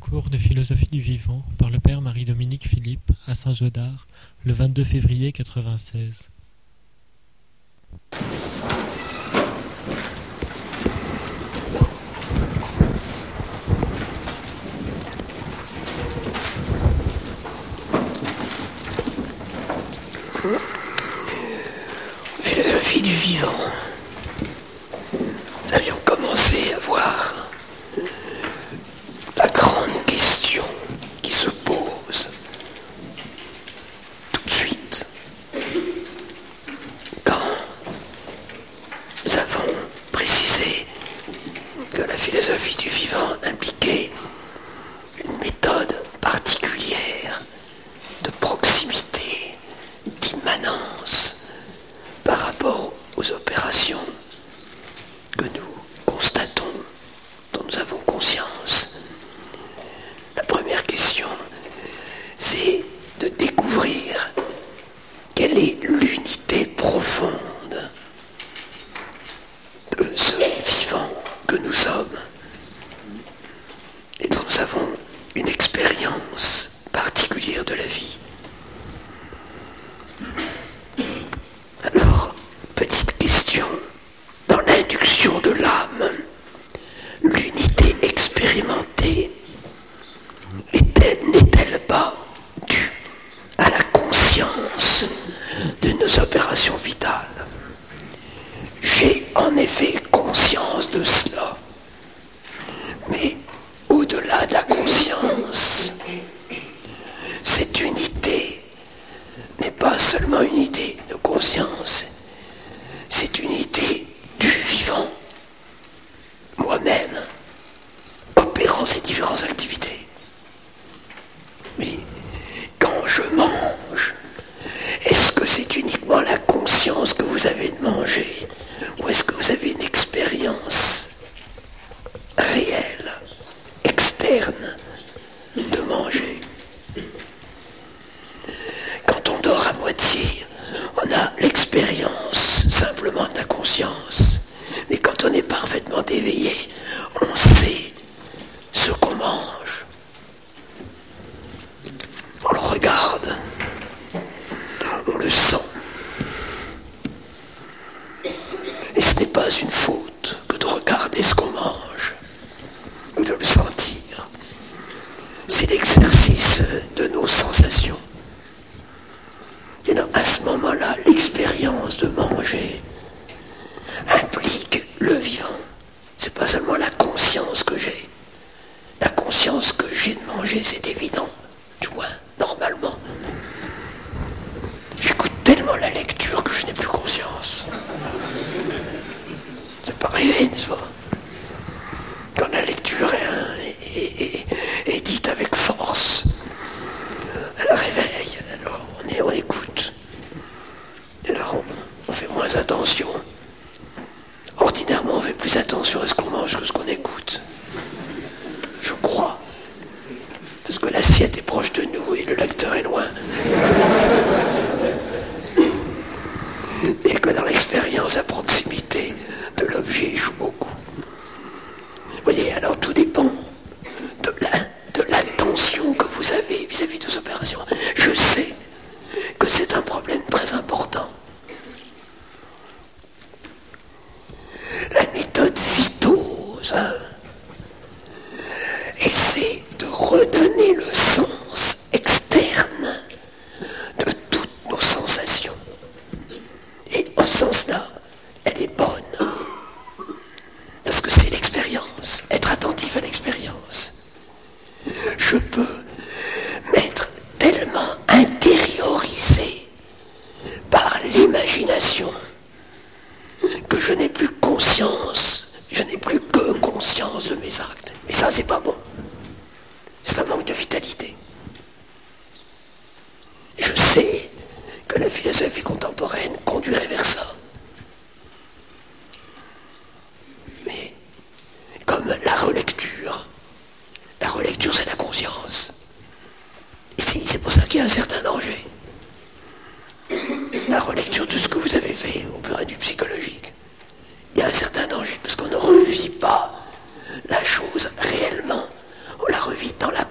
Cours de philosophie du vivant par le père Marie-Dominique Philippe à Saint-Gaudard le 22 février 1996. Philosophie du vivant. Nous avions commencé à voir la grande question qui se pose tout de suite quand nous avons précisé que la philosophie du vivant impliquait une méthode particulière de proximité, d'immanence par rapport aux opérations que nous constatons, dont nous avons conscience. La première question, c'est de découvrir quelle est l'unité profonde de ce vivant que nous sommes et dont nous avons une expérience particulière de la vie. Alors, petite question, dans l'induction de l'âme, l'unité expérimentée n'est-elle pas due à la conscience de nos opérations vitales? J'ai en effet conscience de cela, mais au-delà de la conscience, cette unité n'est pas seulement une unité de conscience, c'est une unité du vivant, moi-même, opérant ces différentes activités. Mais quand je mange, est-ce que c'est uniquement la conscience que vous avez de manger, ou est-ce que vous avez une expérience réelle, externe, de manger? Quand on dort à moitié, on a l'expérience simplement de la conscience. Mais quand on est parfaitement éveillé, on sait ce qu'on mange. On le regarde, on le sent. Et ce n'est pas une faute que de regarder ce qu'on mange, ou de le sentir. C'est l'exercice de nos sensations. Et donc, à ce moment-là, l'expérience de manger implique le vivant. C'est pas seulement la conscience que j'ai. La conscience que j'ai de manger, c'est évident. Du moins, normalement. J'écoute tellement la lecture que je n'ai plus conscience. C'est pas arrivé, n'est-ce pas? Quand la lecture est dite avec force, elle réveille, alors on écoute. Et alors on fait moins attention. Ordinairement, on fait plus attention à ce qu'on mange que ce qu'on écoute. Je crois. Parce que l'assiette est proche de nous et le lecteur est loin. Et que dans l'expérience, la proximité de l'objet joue beaucoup. Vous voyez, alors tout dépend de l'attention que vous avez vis-à-vis de ces opérations. Je sais que c'est un problème très important. La méthode Vitose essaie de redonner le sens externe de toutes nos sensations. Et en ce sens-là, elle est bonne. Parce que c'est l'expérience, être attentif à l'expérience. Je peux m'être tellement intériorisé par l'imagination que je n'ai plus conscience, je n'ai plus que conscience de mes actes. Mais ça, c'est pas bon. C'est un manque de vitalité. Je sais que la philosophie contemporaine conduirait vers ça. Mais comme la relecture c'est la conscience. Et c'est pour ça qu'il y a un certain danger. La relecture de ce que vous avez fait au plan du psychologique, il y a un certain danger parce qu'on ne revit pas la chose réellement, on la revit dans la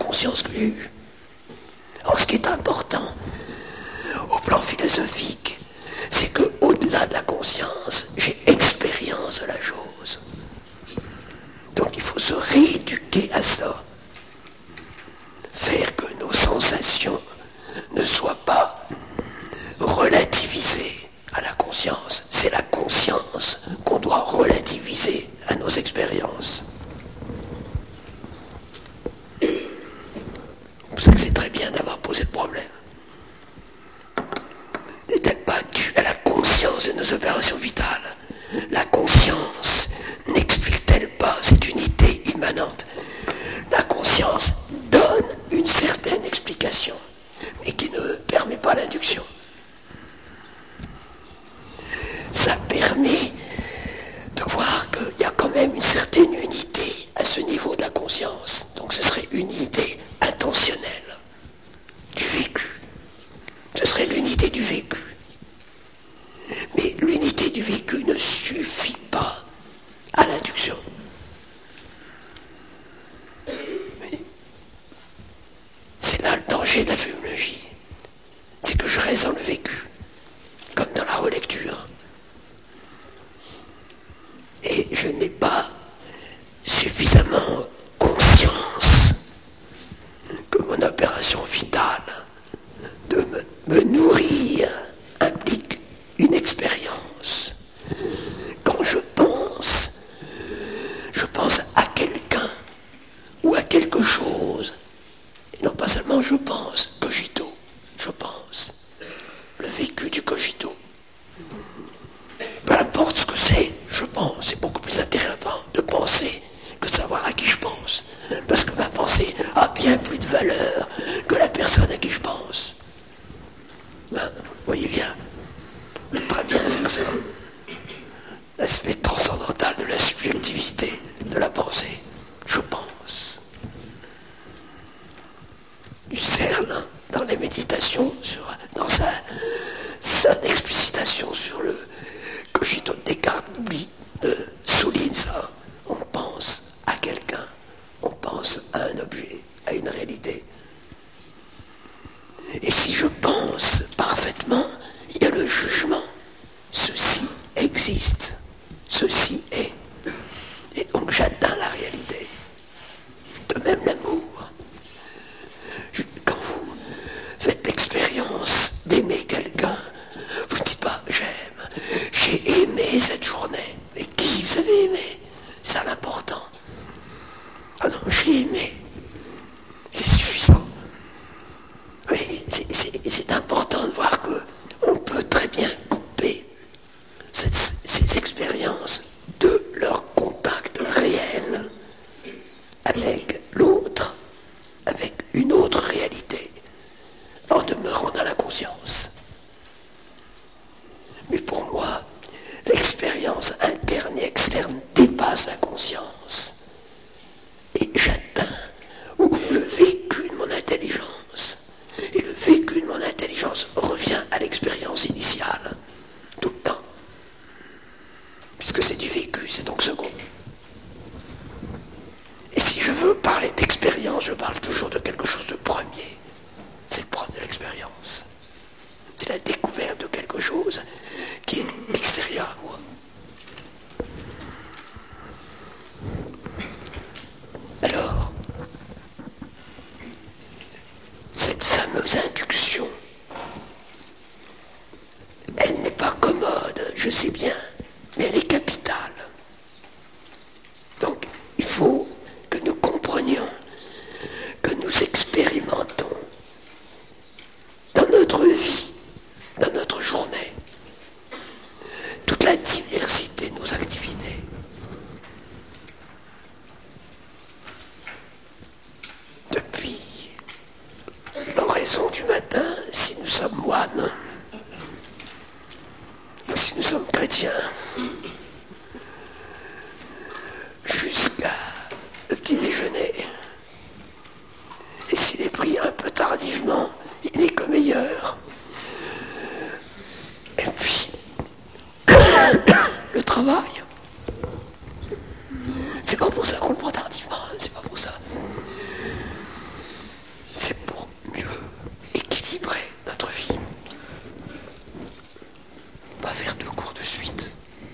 dire ça. L'aspect transcendantal de la subjectivité, de la pensée. Je pense. Husserl, dans les méditations, dans sa explicitation sur le cogito de Descartes, souligne ça. On pense à quelqu'un, on pense à un objet, à une réalité. Et si je pense parfaitement, il y a le jugement. Ceci existe, ceci est. Et donc j'atteins la réalité. De même l'amour. Quand vous faites l'expérience d'aimer quelqu'un, vous ne dites pas j'aime, j'ai aimé cette journée. Mais qui vous avez aimé? C'est ça l'important. Ah non, j'ai aimé. C'est suffisant. Oui, c'est important de voir qu'on peut très bien couper ces expériences de leur contact réel avec l'autre, avec une autre réalité, en demeurant dans la conscience. Mais pour moi, l'expérience interne et externe dépasse la conscience. Et j'atteins le vécu de mon intelligence. Et le vécu de mon intelligence revient à l'expérience initiale, tout le temps. Puisque c'est du vécu, c'est donc second. Et si je veux parler d'expérience, je parle toujours de quelque chose de premier. C'est le propre de l'expérience. C'est la découverte de quelque chose qui est extérieur à moi. Alors, cette fameuse induction, elle n'est pas commode, je sais bien, mais elle est capitale. Donc, il faut que nous comprenions, que nous expérimentons dans notre vie, dans notre journée, toute la diversité de nos activités. Depuis l'oraison du matin, si nous sommes moines, ou si nous sommes chrétiens, jusqu'à le petit déjeuner. Et s'il est pris un peu tardivement, il n'est que meilleur. Et puis, le travail. C'est pas pour ça qu'on le prend tardivement, c'est pas pour ça. C'est pour mieux équilibrer notre vie. Pas faire deux cours de suite.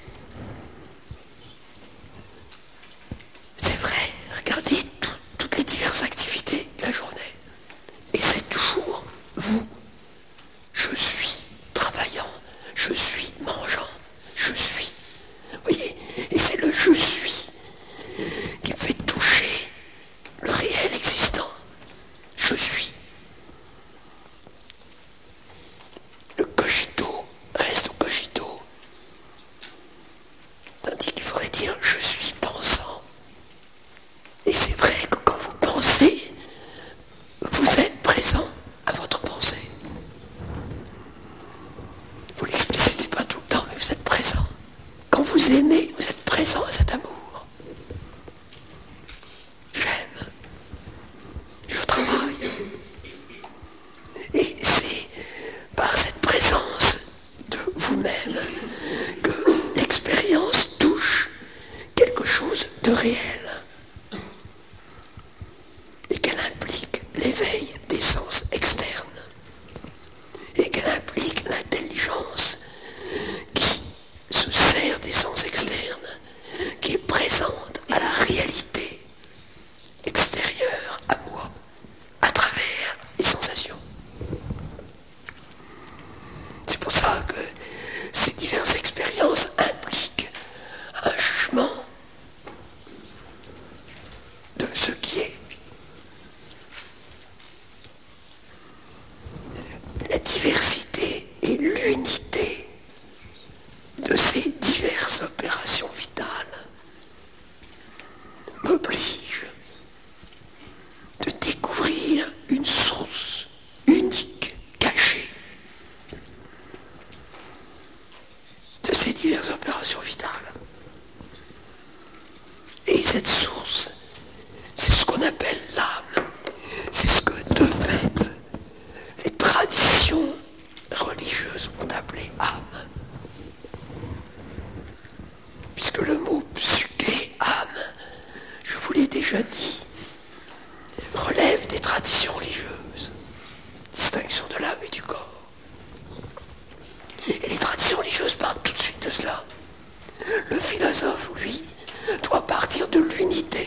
C'est vrai, regardez toutes les diverses activités de la journée. Et c'est toujours vous. Je suis travaillant, je suis mangeant, je suis. Vous voyez, et c'est le je suis qui me fait toucher le réel existant. Je suis. Le cogito reste au cogito. Tandis qu'il faudrait dire je suis pensant. Et c'est vrai que quand vous pensez, vous êtes présent à votre pensée. Vous ne l'explicitez pas tout le temps, mais vous êtes présent. Quand vous aimez, vous êtes présent à cet amour. J'aime. Je travaille. Et c'est par cette présence de vous-même que l'expérience touche quelque chose de réel. Et qu'elle implique l'éveil des sens externes. Et qu'elle implique l'intelligence qui se sert des sens externes, qui est présente à la réalité extérieure à moi, à travers les sensations. C'est pour ça que ces diverses expériences impliquent un jugement, diverses opérations vitales. Et cette source, c'est ce qu'on appelle l'âme. C'est ce que, de fait, les traditions religieuses ont appelé âme. Puisque le mot psyché, âme, je vous l'ai déjà dit, relève des traditions religieuses, distinction de l'âme et du corps. Et les traditions religieuses partent tout de suite de cela. Le philosophe, lui, doit partir de l'unité.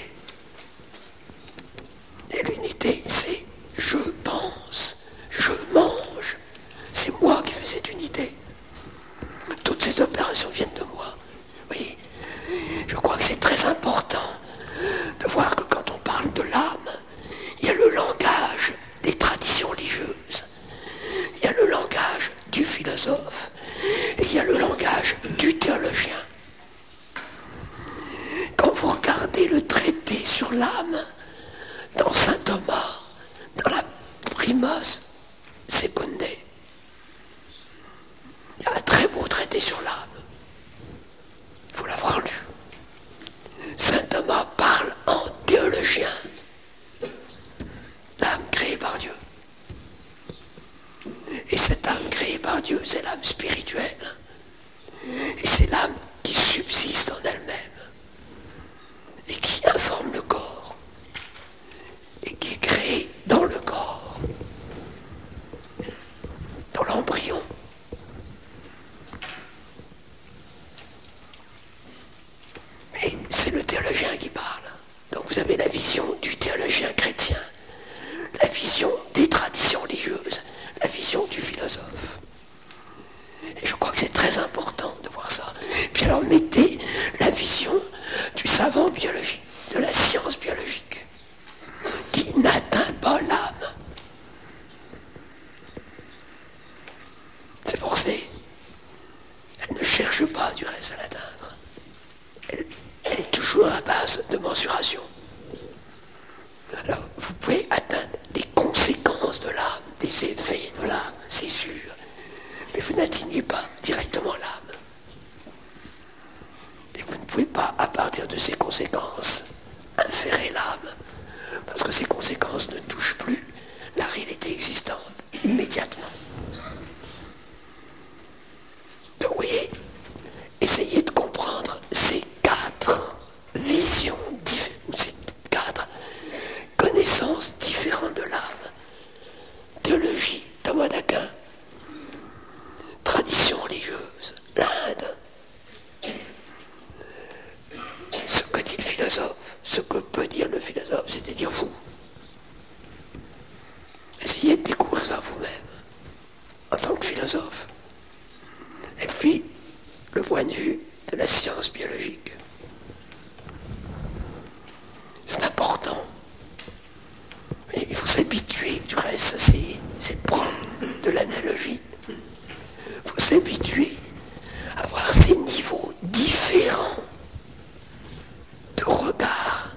Et l'unité, c'est je pense, je mange. C'est moi qui fais cette unité. Toutes ces opérations viennent de moi. Oui, je crois que c'est très important de voir que quand on parle de l'âme, il y a le langage des traditions religieuses. Il y a le langage du philosophe. Et il y a le langage du théologien. Quand vous regardez le traité sur l'âme, dans saint Thomas, dans la Primas Secundae, il y a un très beau traité sur l'âme. Il faut l'avoir lu. Saint Thomas parle en théologien. L'âme créée par Dieu. Et cette âme créée par Dieu, c'est l'âme spirituelle. Et c'est l'âme qui subsiste en elle-même. Et qui informe le corps. Et qui est créée dans le corps. Dans l'embryon. Mais c'est le théologien qui parle. Donc vous avez la vision du théologien chrétien. La vision des traditions religieuses. La vision du philosophe. Et je crois que c'est très important de voir ça. Puis alors mettez la vision du savant biologique, de la science biologique, qui n'atteint pas l'âme. C'est forcé. Elle ne cherche pas du reste à l'atteindre. Elle est toujours à base de mensuration. Alors, vous pouvez atteindre des conséquences de l'âme, des effets de l'âme, c'est sûr. Mais vous n'atteignez pas directement l'âme. Et vous ne pouvez pas, à partir de ces conséquences, inférer l'âme. Parce que ces conséquences ne touchent plus la réalité existante, immédiatement. Donc, vous voyez, essayez de comprendre ces quatre visions différentes, ces quatre connaissances différentes de l'âme. Théologie, Thomas d'Aquin. Tradition religieuse, l'Inde. Ce que dit le philosophe, ce que peut dire le philosophe, c'est-à-dire vous. Essayez de découvrir ça vous-même, en tant que philosophe. Et puis, le point de vue de la science biologique. C'est important. Mais il faut s'habituer, du reste, c'est propre de l'analogie. Il faut s'habituer à voir ces niveaux différents de regard,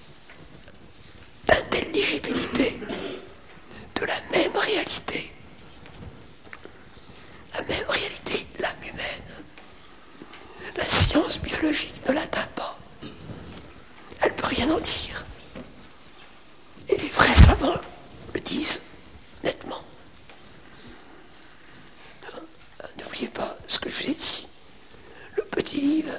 d'intelligibilité de la même réalité. La même réalité, l'âme humaine. La science biologique ne l'atteint pas. Elle ne peut rien en dire. Et les vrais savants le disent nettement. N'oubliez pas ce que je vous ai dit. Le petit livre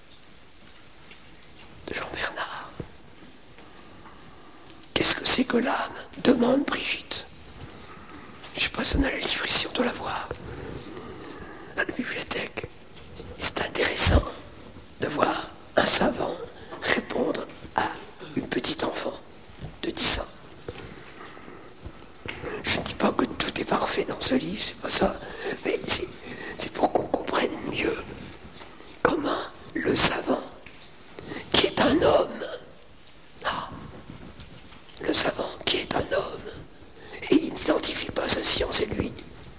de Jean Bernard. Qu'est-ce que c'est que l'âme? Demande Brigitte. Je ne sais pas si on a le livre ici, on doit l'avoir. À la bibliothèque. C'est intéressant de voir un savant répondre à une petite enfant de 10 ans. Je ne dis pas que tout est parfait dans ce livre, c'est pas ça, mais c'est pour qu'on comprenne mieux comment le savant, qui est un homme, le savant qui est un homme, et il n'identifie pas sa science et lui.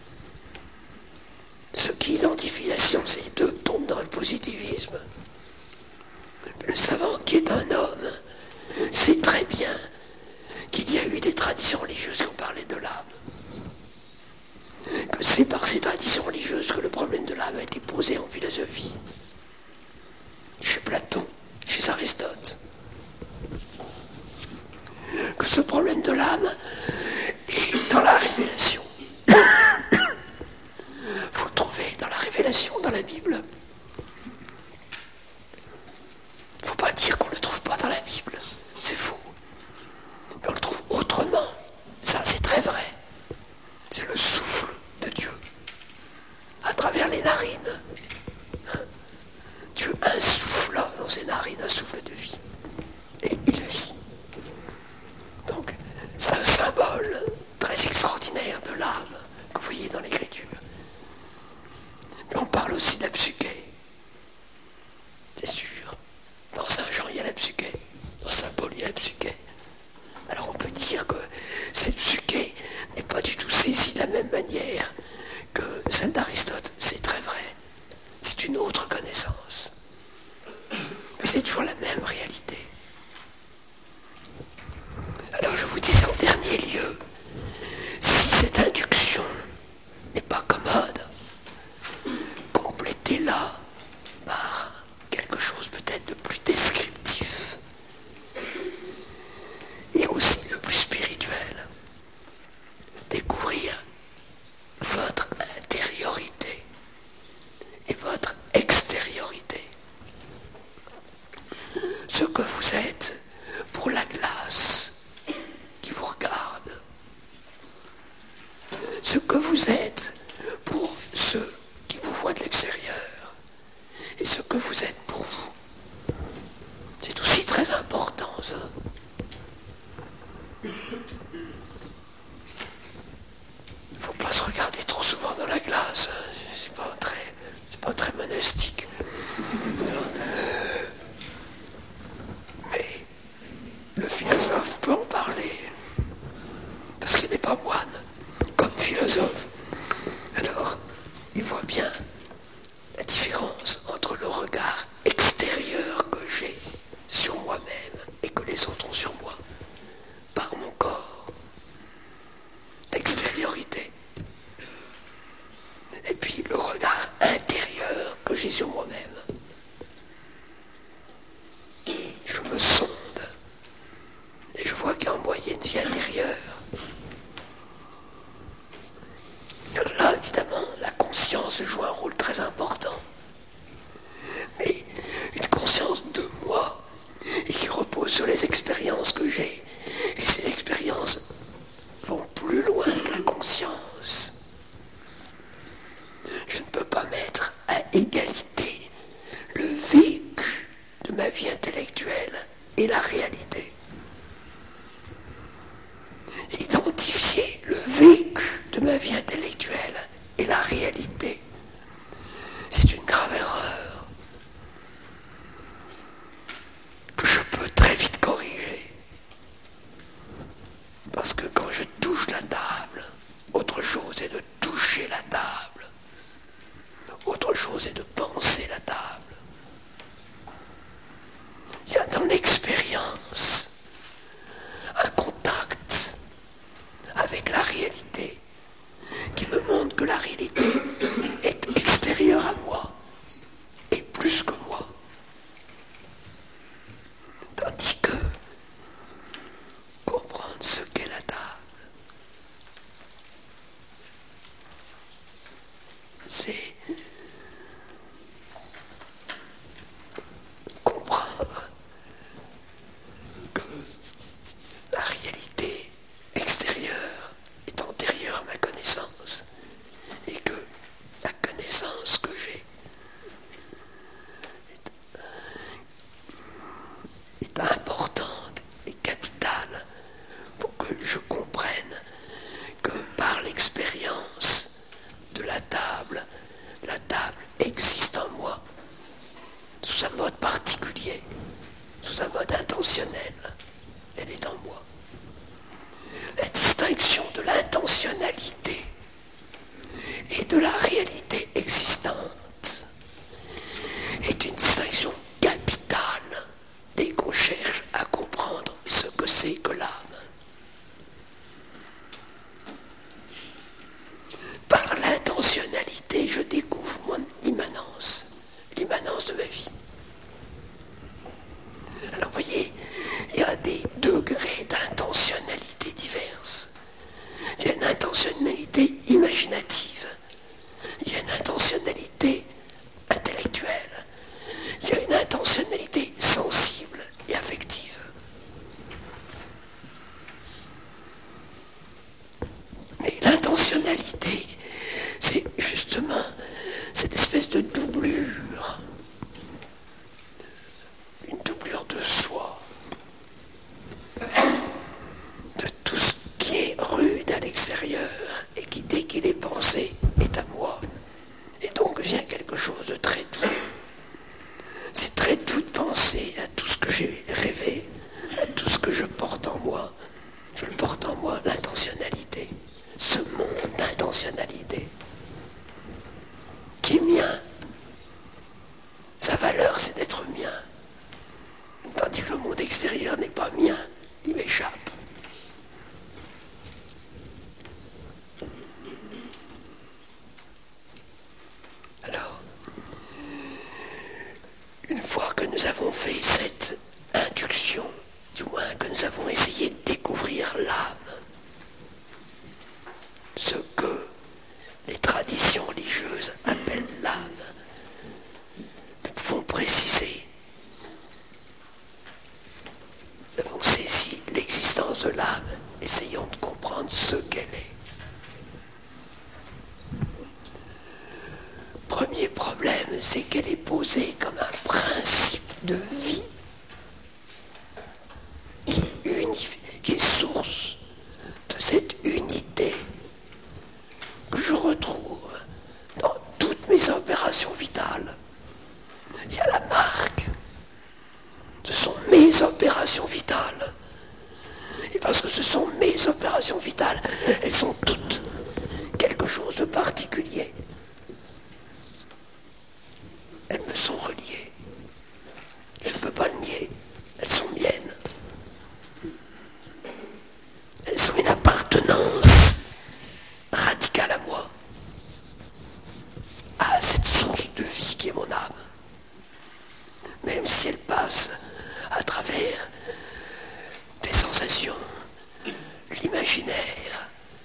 Ceux qui identifient la science et les deux tombent dans le positivisme. Le savant qui est un homme sait très bien qu'il y a eu des traditions religieuses qui ont parlé de l'âme. Que c'est par ces traditions religieuses que le problème de l'âme a été posé en philosophie. dimension dans la Bible. Il ne faut pas dire qu'on ne le trouve pas dans la Bible. C'est faux. Mais on le trouve autrement. Ça, c'est très vrai. C'est le souffle de Dieu à travers les narines. Dieu insuffla dans ses narines un souffle de vie. Et il vit. Donc, c'est un symbole très extraordinaire de l'âme que vous voyez dans l'Écriture. Mais on parle aussi de la psyché. C'est sûr. Dans Saint Jean, il y a la psyché. Dans Saint Paul, il y a la psyché. Alors on peut dire que cette psyché n'est pas du tout saisie de la même manière que celle d'Aristote. C'est très vrai. C'est une autre connaissance. Mais c'est toujours la même réalité. Alors je vous dis en dernier lieu, si cette induction n'est pas commode, complétez-la par quelque chose peut-être de plus descriptif et aussi de plus spirituel. Découvrir votre intériorité et votre extériorité. Ce que vous êtes pour la glace qui vous regarde. Ce que vous êtes pour ceux qui vous voient de l'extérieur. Et ce que vous êtes pour vous. C'est aussi très important, ça. Il ne faut pas se regarder trop souvent dans la glace. C'est pas très monastique. Mais le philosophe peut en parler. Parce qu'il n'est pas moine, comme philosophe. Alors, il voit bien la différence entre le regard extérieur que j'ai sur moi-même et que les autres ont sur moi, par mon corps, l'extériorité. Et puis le regard intérieur que j'ai sur moi-même. Je me sonde et je vois qu'il y a en moyenne une vie intérieure. Là, évidemment, la conscience joue un rôle très important. Mais une conscience de moi et qui repose sur les expériences que j'ai. Et ces expériences vont plus loin que la conscience. Je ne peux pas mettre à égalité très doux. C'est très doux de penser à tout ce que j'ai rêvé, à tout ce que je porte en moi. Je porte en moi l'intentionnalité, ce monde d'intentionnalité, qui est mien. Sa valeur, c'est d'être mien. Tandis que le monde extérieur n'est pas mien, il m'échappe. Alors, une fois que nous avons fait cette induction, du moins que nous avons essayé de découvrir l'âme, ce que les traditions religieuses appellent l'âme, nous pouvons préciser. Nous avons saisi l'existence de l'âme, essayons de comprendre ce qu'elle est. Premier problème, c'est qu'elle est posée comme un principe de vie qui est source de cette unité que je retrouve dans toutes mes opérations vitales. Il y a la marque. Ce sont mes opérations vitales. Et parce que ce sont mes opérations vitales, elles sont toutes quelque chose de particulier. Elles me sont reliées. Je ne peux pas le nier. Elles sont miennes. Elles ont une appartenance radicale à moi, à cette source de vie qui est mon âme. Même si elle passe à travers des sensations, l'imaginaire,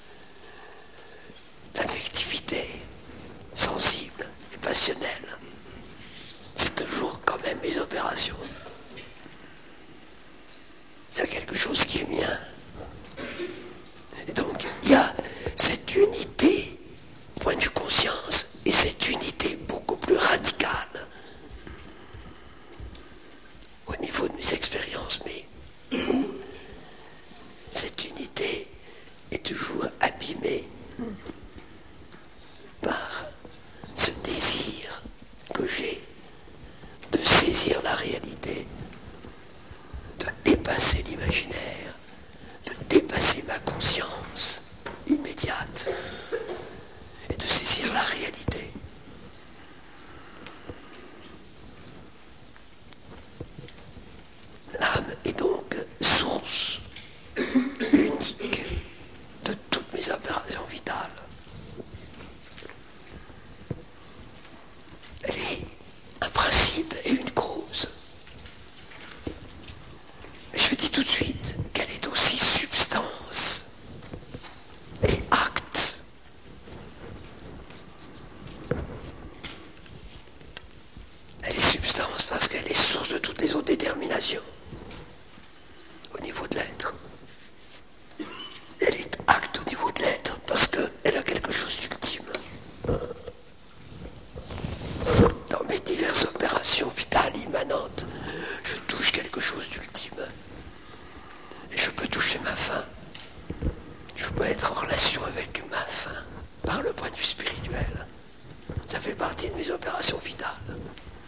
l'affectivité sensible et passionnelle. C'est toujours quand même mes opérations. Il y a quelque chose qui est mien. Et donc, il y a cette unité, point de vue conscience, et cette unité beaucoup plus radicale au niveau de mes expériences, mais où cette unité est toujours abîmée par ce désir que j'ai de saisir la réalité, de dépasser l'imaginaire, de dépasser ma conscience immédiate et de saisir la réalité. L'âme est donc source unique de toutes mes opérations vitales. Elle est un principe et une cause. Mais je dis tout de suite qu'elle est aussi substance et acte. Elle est substance parce qu'elle est source de toutes les autres déterminations au niveau de l'être. Elle est acte au niveau de l'être parce qu'elle a quelque chose d'ultime. Dans mes diverses opérations vitales immanentes, je touche quelque chose d'ultime. Et je peux toucher ma faim. Je peux être en relation avec ma faim par le point de vue spirituel. Ça fait partie de mes opérations vitales.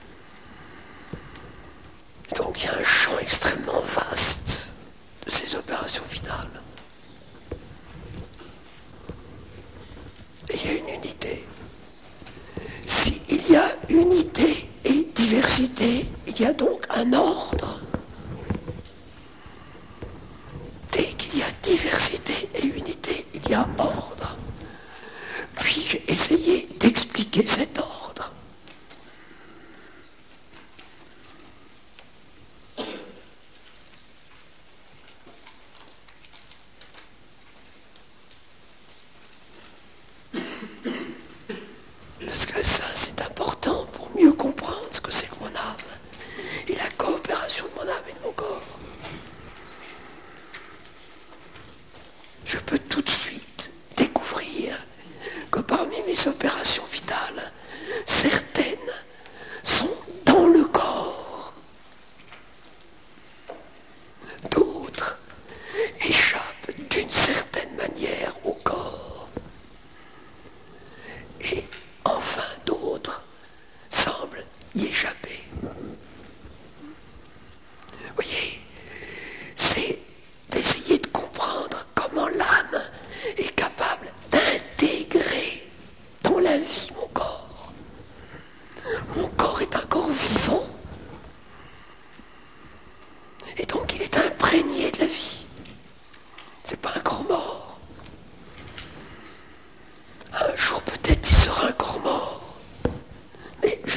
Donc il y a un champ extrêmement vaste de ces opérations vitales. Et il y a une unité. S'il y a unité et diversité, il y a donc un ordre. Dès qu'il y a diversité et unité, il y a ordre. Puis-je essayer d'expliquer cet ordre? Parce que ça, c'est important pour mieux comprendre ce que c'est que mon âme et la coopération de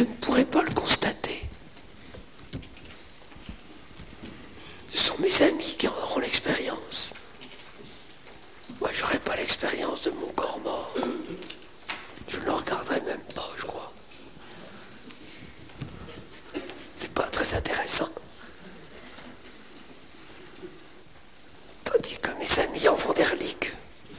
je ne pourrai pas le constater. Ce sont mes amis qui en auront l'expérience. Moi, je n'aurai pas l'expérience de mon corps mort. Je ne le regarderai même pas, je crois. C'est pas très intéressant. Tandis que mes amis en font des reliques.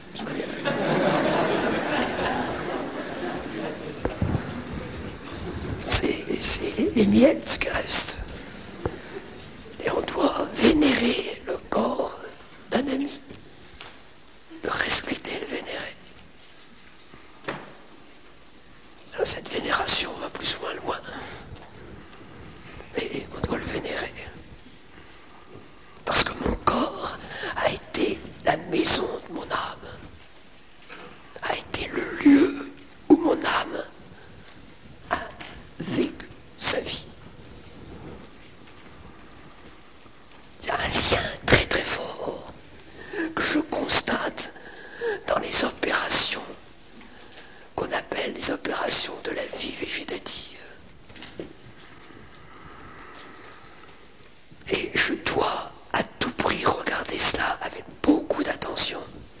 C'est les miettes qui restent. Et on doit vénérer le corps d'un ami. Le respecter, le vénérer. Alors cette vénération va plus ou moins loin. Mais on doit le vénérer. Parce que mon corps a été la maison de mon âme. A été le lieu où mon âme a vécu sa vie. Il y a un lien très très fort que je constate dans les opérations qu'on appelle les opérations de la vie végétative. Et je dois à tout prix regarder cela avec beaucoup d'attention.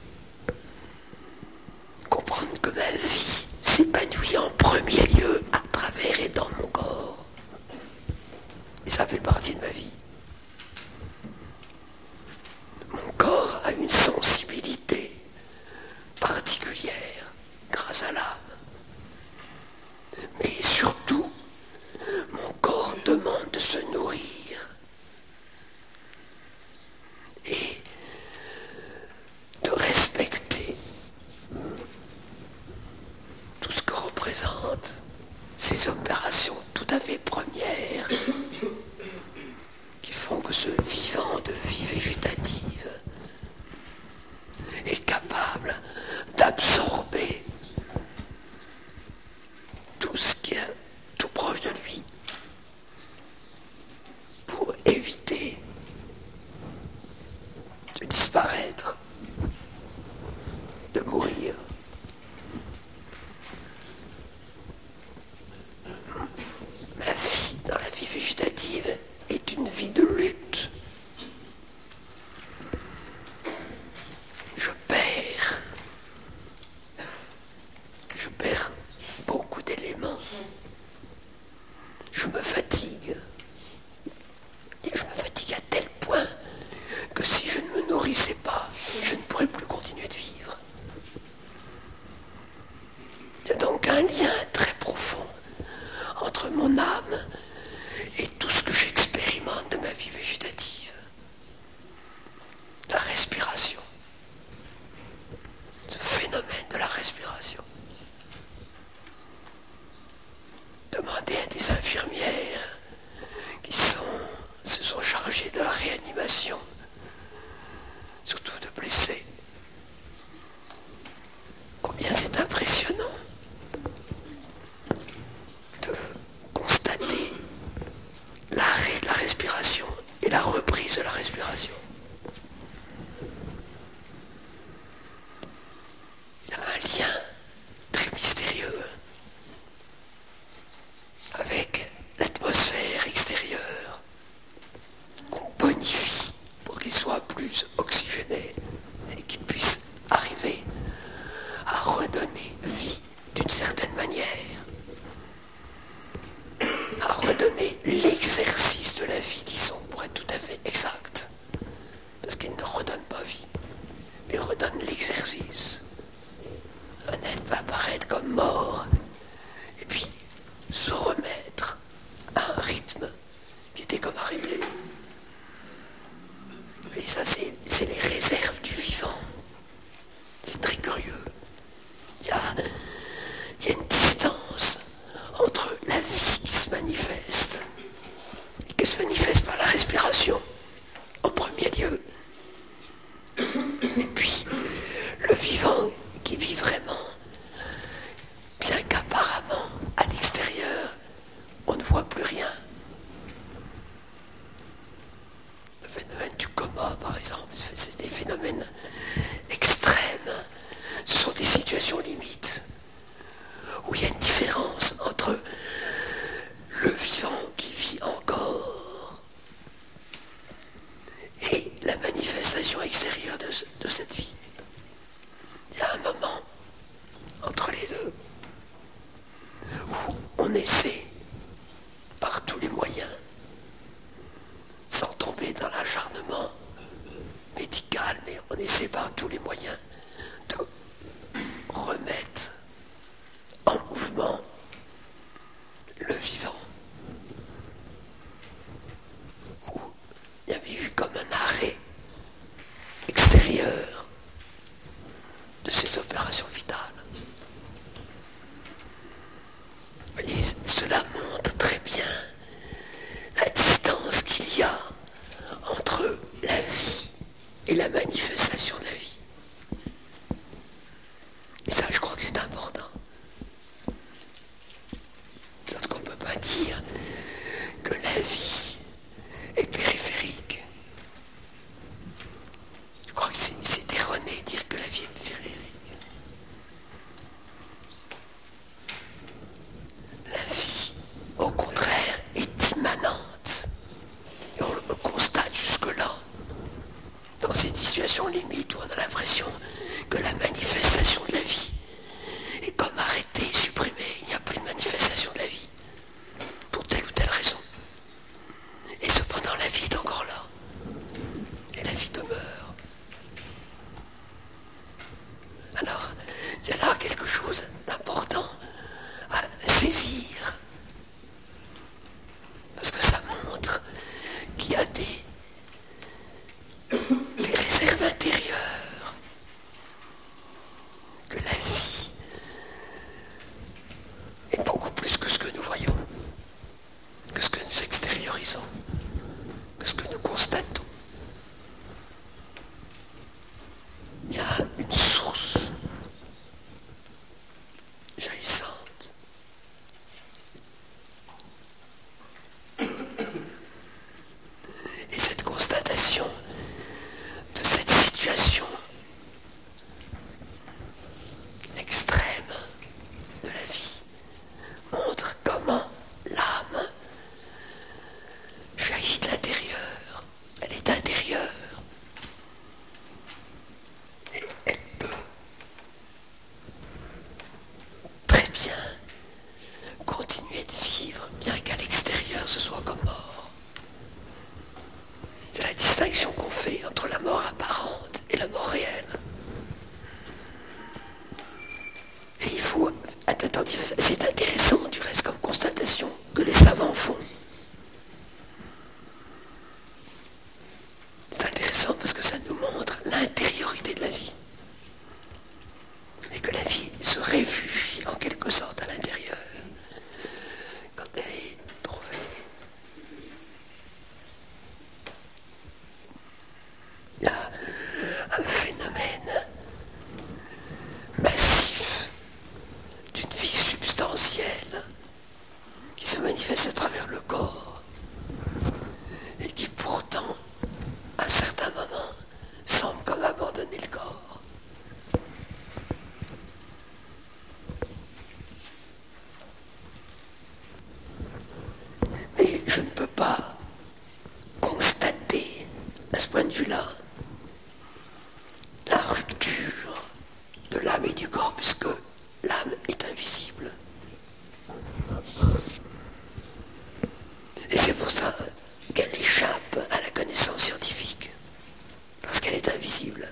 Comprendre que ma vie s'épanouit en premier lieu à travers et dans mon corps. Et ça fait partie de ma vie. Mon corps a une sensibilité particulière grâce à l'âme. Mais surtout, mon corps demande de se nourrir. Et de respecter tout ce que représentent ces opérations tout à fait premières qui font que ce vivant de vie végétative est capable d'absorber tout ce qui est tout proche de lui pour éviter de disparaître, de mourir. Ma vie dans la vie végétative est une vie de lutte. Je perds beaucoup d'éléments. Je me fatigue. Et je me fatigue à tel point que si je ne me nourrissais pas, je ne pourrais plus continuer de vivre. Il y a donc un lien très profond entre mon âme et tout ce que j'expérimente de ma vie végétative. La respiration. Ce phénomène de la respiration. Demandez à des infirmières qui se sont chargées de la réanimation, surtout de blessés. Combien c'est impressionnant de constater moyens, sans tomber dans l'acharnement médical, mais on essaie par tous les moyens de remettre en mouvement le vivant. Où il y avait eu comme un arrêt extérieur de ces opérations vitales. Vous voyez, cela montre très bien la distance qu'il y a entre la vie et la manifestation de la vie. Et ça, je crois que c'est important. Parce qu'on ne peut pas dire que la vie est périphérique. Je crois que c'est erroné de dire que la vie est périphérique. La vie, au contraire, est immanente. Et on le constate jusque-là. Dans cette situation limite où on a l'impression que la manifestation de la vie est comme arrêtée, supprimée, il n'y a plus de manifestation de la vie, pour telle ou telle raison. Et cependant la vie est encore là, et la vie demeure. Alors, il y a là quelque chose d'important à saisir, parce que ça montre qu'il y a des réserves intérieures, que la vie est beaucoup plus que ce que nous voyons, que ce que nous extériorisons, que ce que nous constatons. Il y a une source jaillissante. Et cette constatation de cette situation extrême de la vie montre comment l'âme jaillit de l'intérieur. Elle est intérieure. Et elle peut très bien continuer de vivre, bien qu'à l'extérieur ce soit comme mort. C'est la distinction qu'on fait entre la mort apparente et la mort réelle. Et il faut être attentif à ça. C'est intéressant du reste comme constatation que les savants font. C'est intéressant parce que ça nous montre l'intériorité de la vie. Et que la vie se réfugie en quelque sorte à l'intérieur. Quand elle est trop fatiguée. Il y a un phénomène massif d'une vie substantielle qui se manifeste à travers le corps et qui pourtant, à un certain moment, semble comme abandonner le corps. Mais je ne peux pas constater, à ce point de vue-là, la rupture de l'âme et du corps, puisque l'âme est invisible. Et c'est pour ça qu'elle échappe à la connaissance scientifique, parce qu'elle est invisible.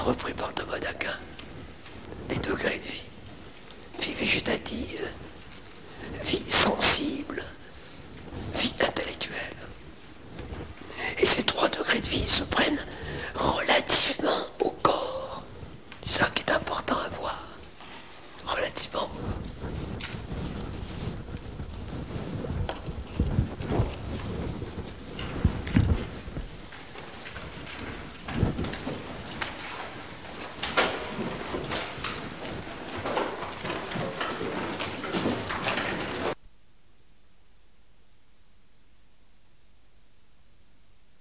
repris par Thomas d'Aquin.